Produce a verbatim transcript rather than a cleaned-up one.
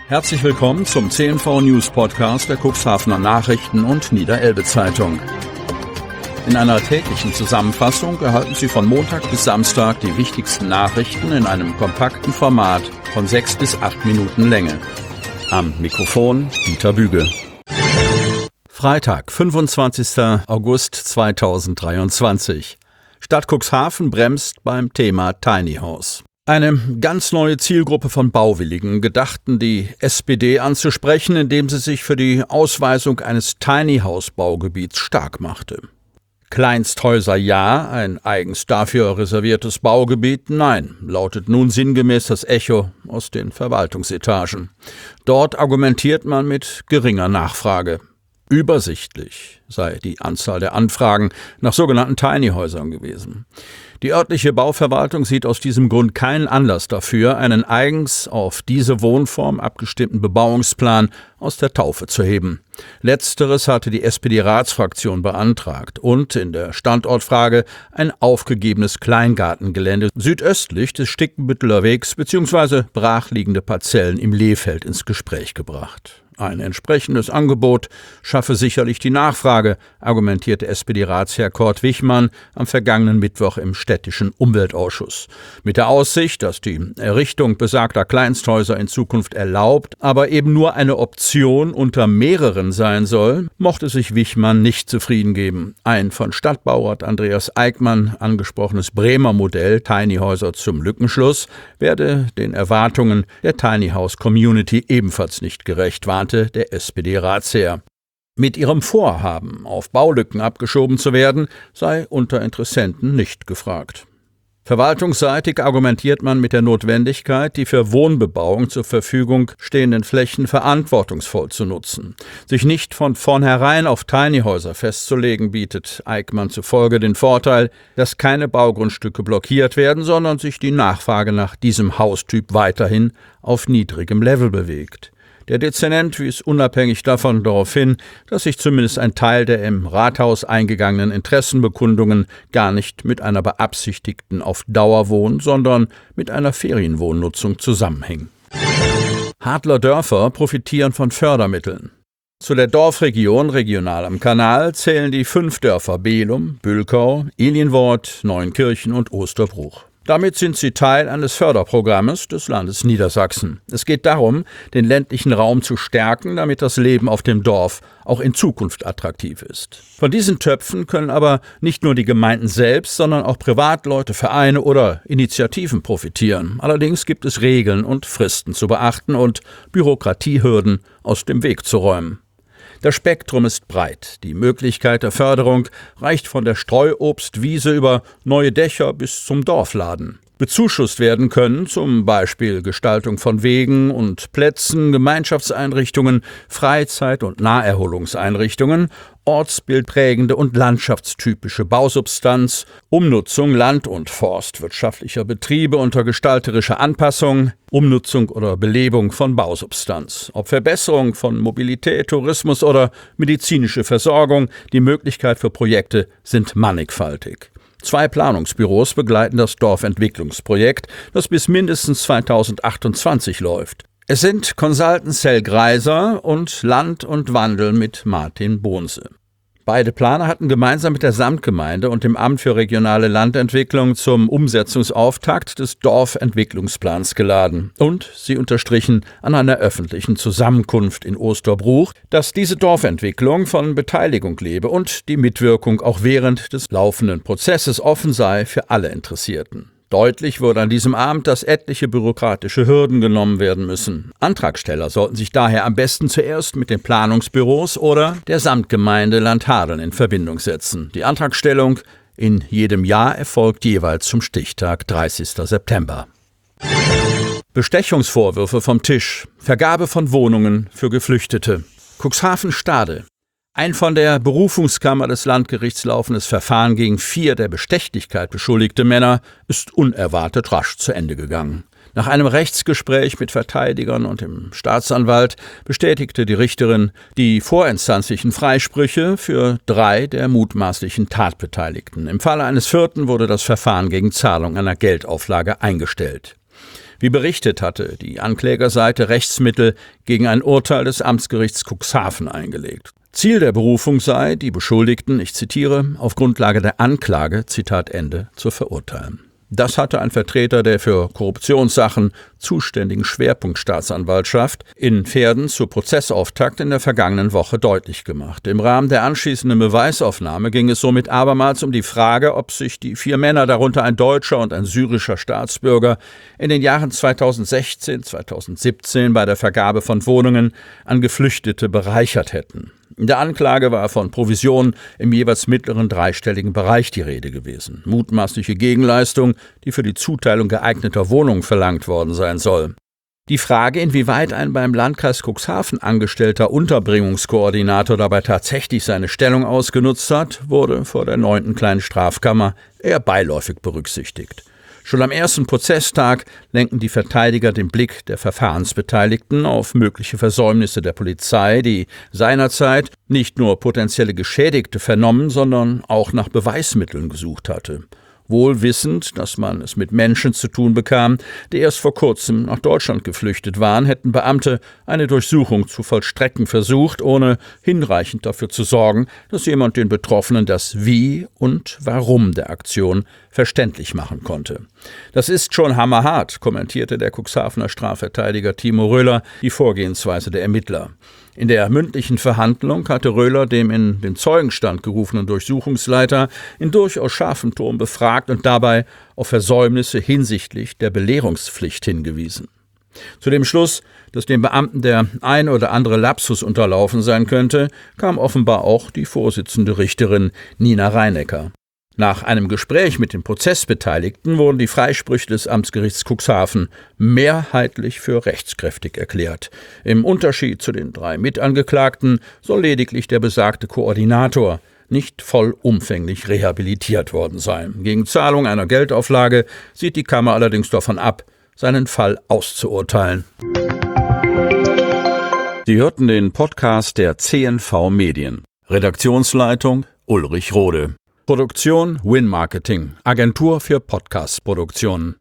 Herzlich willkommen zum C N V News Podcast der Cuxhavener Nachrichten und Niederelbe Zeitung. In einer täglichen Zusammenfassung erhalten Sie von Montag bis Samstag die wichtigsten Nachrichten in einem kompakten Format von sechs bis acht Minuten Länge. Am Mikrofon Dieter Büge. Freitag, fünfundzwanzigster August zweitausenddreiundzwanzig. Stadt Cuxhaven bremst beim Thema Tiny House. Eine ganz neue Zielgruppe von Bauwilligen gedachten die S P D anzusprechen, indem sie sich für die Ausweisung eines Tiny House Baugebiets stark machte. Kleinsthäuser ja, ein eigens dafür reserviertes Baugebiet nein, lautet nun sinngemäß das Echo aus den Verwaltungsetagen. Dort argumentiert man mit geringer Nachfrage. Übersichtlich sei die Anzahl der Anfragen nach sogenannten Tiny-Häusern gewesen. Die örtliche Bauverwaltung sieht aus diesem Grund keinen Anlass dafür, einen eigens auf diese Wohnform abgestimmten Bebauungsplan aus der Taufe zu heben. Letzteres hatte die S P D-Ratsfraktion beantragt und in der Standortfrage ein aufgegebenes Kleingartengelände südöstlich des Stickenbütteler Wegs bzw. brachliegende Parzellen im Lehfeld ins Gespräch gebracht. Ein entsprechendes Angebot schaffe sicherlich die Nachfrage, argumentierte S P D-Ratsherr Kurt Wichmann am vergangenen Mittwoch im städtischen Umweltausschuss. Mit der Aussicht, dass die Errichtung besagter Kleinsthäuser in Zukunft erlaubt, aber eben nur eine Option unter mehreren sein soll, mochte sich Wichmann nicht zufrieden geben. Ein von Stadtbaurat Andreas Eickmann angesprochenes Bremer Modell Tiny Häuser zum Lückenschluss werde den Erwartungen der Tiny House Community ebenfalls nicht gerecht, warnte der S P D-Ratsherr. Mit ihrem Vorhaben, auf Baulücken abgeschoben zu werden, sei unter Interessenten nicht gefragt. Verwaltungsseitig argumentiert man mit der Notwendigkeit, die für Wohnbebauung zur Verfügung stehenden Flächen verantwortungsvoll zu nutzen. Sich nicht von vornherein auf Tiny-Häuser festzulegen, bietet Eickmann zufolge den Vorteil, dass keine Baugrundstücke blockiert werden, sondern sich die Nachfrage nach diesem Haustyp weiterhin auf niedrigem Level bewegt. Der Dezernent wies unabhängig davon darauf hin, dass sich zumindest ein Teil der im Rathaus eingegangenen Interessenbekundungen gar nicht mit einer beabsichtigten auf Dauerwohn, sondern mit einer Ferienwohnnutzung zusammenhing. Hadler Dörfer profitieren von Fördermitteln. Zu der Dorfregion regional am Kanal zählen die fünf Dörfer Behlum, Bülkau, Elienwort, Neuenkirchen und Osterbruch. Damit sind sie Teil eines Förderprogrammes des Landes Niedersachsen. Es geht darum, den ländlichen Raum zu stärken, damit das Leben auf dem Dorf auch in Zukunft attraktiv ist. Von diesen Töpfen können aber nicht nur die Gemeinden selbst, sondern auch Privatleute, Vereine oder Initiativen profitieren. Allerdings gibt es Regeln und Fristen zu beachten und Bürokratiehürden aus dem Weg zu räumen. Das Spektrum ist breit. Die Möglichkeit der Förderung reicht von der Streuobstwiese über neue Dächer bis zum Dorfladen. Bezuschusst werden können zum Beispiel Gestaltung von Wegen und Plätzen, Gemeinschaftseinrichtungen, Freizeit- und Naherholungseinrichtungen, ortsbildprägende und landschaftstypische Bausubstanz, Umnutzung land- und forstwirtschaftlicher Betriebe unter gestalterischer Anpassung, Umnutzung oder Belebung von Bausubstanz. Ob Verbesserung von Mobilität, Tourismus oder medizinische Versorgung, die Möglichkeit für Projekte sind mannigfaltig. Zwei Planungsbüros begleiten das Dorfentwicklungsprojekt, das bis mindestens zweitausendachtundzwanzig läuft. Es sind Consultant Cell Greiser und Land und Wandel mit Martin Bohnse. Beide Planer hatten gemeinsam mit der Samtgemeinde und dem Amt für regionale Landentwicklung zum Umsetzungsauftakt des Dorfentwicklungsplans geladen. Und sie unterstrichen an einer öffentlichen Zusammenkunft in Osterbruch, dass diese Dorfentwicklung von Beteiligung lebe und die Mitwirkung auch während des laufenden Prozesses offen sei für alle Interessierten. Deutlich wurde an diesem Abend, dass etliche bürokratische Hürden genommen werden müssen. Antragsteller sollten sich daher am besten zuerst mit den Planungsbüros oder der Samtgemeinde Landhadeln in Verbindung setzen. Die Antragstellung in jedem Jahr erfolgt jeweils zum Stichtag dreißigster September. Bestechungsvorwürfe vom Tisch. Vergabe von Wohnungen für Geflüchtete. Cuxhaven-Stade. Ein von der Berufungskammer des Landgerichts laufendes Verfahren gegen vier der Bestechlichkeit beschuldigte Männer ist unerwartet rasch zu Ende gegangen. Nach einem Rechtsgespräch mit Verteidigern und dem Staatsanwalt bestätigte die Richterin die vorinstanzlichen Freisprüche für drei der mutmaßlichen Tatbeteiligten. Im Falle eines vierten wurde das Verfahren gegen Zahlung einer Geldauflage eingestellt. Wie berichtet, hatte die Anklägerseite Rechtsmittel gegen ein Urteil des Amtsgerichts Cuxhaven eingelegt. Ziel der Berufung sei, die Beschuldigten, ich zitiere, auf Grundlage der Anklage, Zitat Ende, zu verurteilen. Das hatte ein Vertreter der für Korruptionssachen zuständigen Schwerpunktstaatsanwaltschaft in Verden zu Prozessauftakt in der vergangenen Woche deutlich gemacht. Im Rahmen der anschließenden Beweisaufnahme ging es somit abermals um die Frage, ob sich die vier Männer, darunter ein deutscher und ein syrischer Staatsbürger, in den Jahren zweitausendsechzehn, zweitausendsiebzehn bei der Vergabe von Wohnungen an Geflüchtete bereichert hätten. In der Anklage war von Provisionen im jeweils mittleren dreistelligen Bereich die Rede gewesen. Mutmaßliche Gegenleistung, die für die Zuteilung geeigneter Wohnungen verlangt worden sein soll. Die Frage, inwieweit ein beim Landkreis Cuxhaven angestellter Unterbringungskoordinator dabei tatsächlich seine Stellung ausgenutzt hat, wurde vor der neunten Kleinen Strafkammer eher beiläufig berücksichtigt. Schon am ersten Prozesstag lenken die Verteidiger den Blick der Verfahrensbeteiligten auf mögliche Versäumnisse der Polizei, die seinerzeit nicht nur potenzielle Geschädigte vernommen, sondern auch nach Beweismitteln gesucht hatte. Wohl wissend, dass man es mit Menschen zu tun bekam, die erst vor kurzem nach Deutschland geflüchtet waren, hätten Beamte eine Durchsuchung zu vollstrecken versucht, ohne hinreichend dafür zu sorgen, dass jemand den Betroffenen das Wie und Warum der Aktion verständlich machen konnte. Das ist schon hammerhart, kommentierte der Cuxhavener Strafverteidiger Timo Röhler die Vorgehensweise der Ermittler. In der mündlichen Verhandlung hatte Röhler dem in den Zeugenstand gerufenen Durchsuchungsleiter in durchaus scharfem Ton befragt und dabei auf Versäumnisse hinsichtlich der Belehrungspflicht hingewiesen. Zu dem Schluss, dass dem Beamten der ein oder andere Lapsus unterlaufen sein könnte, kam offenbar auch die Vorsitzende Richterin Nina Reinecker. Nach einem Gespräch mit den Prozessbeteiligten wurden die Freisprüche des Amtsgerichts Cuxhaven mehrheitlich für rechtskräftig erklärt. Im Unterschied zu den drei Mitangeklagten soll lediglich der besagte Koordinator nicht vollumfänglich rehabilitiert worden sein. Gegen Zahlung einer Geldauflage sieht die Kammer allerdings davon ab, seinen Fall auszuurteilen. Sie hörten den Podcast der C N V Medien. Redaktionsleitung Ulrich Rode. Produktion Win Marketing, Agentur für Podcast-Produktionen.